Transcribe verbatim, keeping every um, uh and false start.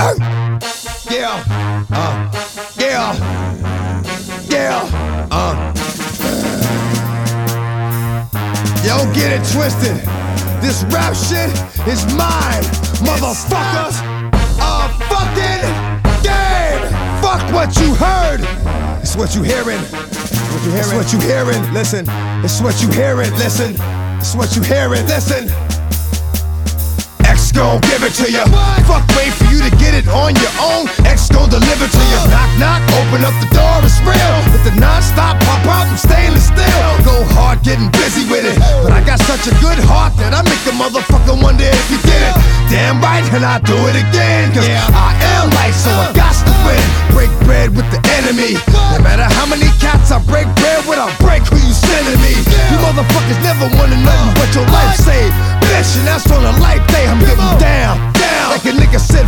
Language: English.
Uh, yeah, uh, yeah, yeah, uh. Yo, get it twisted. This rap shit is mine, motherfuckers. A fucking game. Fuck what you heard. It's what you hearing. What you hearing? It's what you hearing. Listen. It's what you hearing. Listen. It's what you hearing. Listen. X gon' give it to ya. Fuck, wait for you to get it on your own. X gon' deliver to ya. Knock, knock, open up the door, it's real. With the non-stop pop out from stainless steel. Go hard, getting busy with it. But I got such a good heart that I make a motherfucker wonder if you did it. Damn right, and I do it again. Cause I am light, so I got to win. Break bread with the enemy. No matter how many cats I break bread with, I'll break who you sending me. You motherfuckers never wanted nothing but your life saved. Bitch, and that's on a life day. I'm getting down, down. Like a nigga said,